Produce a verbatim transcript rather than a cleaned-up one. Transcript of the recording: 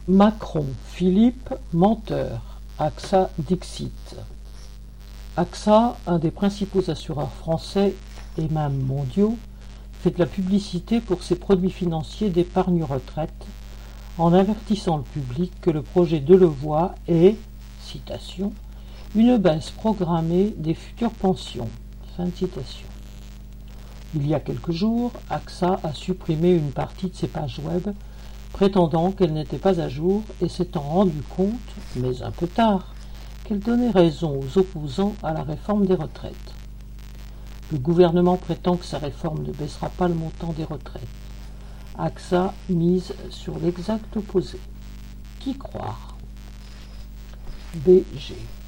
Macron, Philippe, menteur. AXA Dixit. AXA, un des principaux assureurs français et même mondiaux, fait de la publicité pour ses produits financiers d'épargne retraite en avertissant le public que le projet Delevoye est, citation, une baisse programmée des futures pensions. Fin de citation. Il y a quelques jours, AXA a supprimé une partie de ses pages web prétendant qu'elle n'était pas à jour et s'étant rendu compte, mais un peu tard, qu'elle donnait raison aux opposants à la réforme des retraites. Le gouvernement prétend que sa réforme ne baissera pas le montant des retraites. AXA mise sur l'exact opposé. Qui croire? B G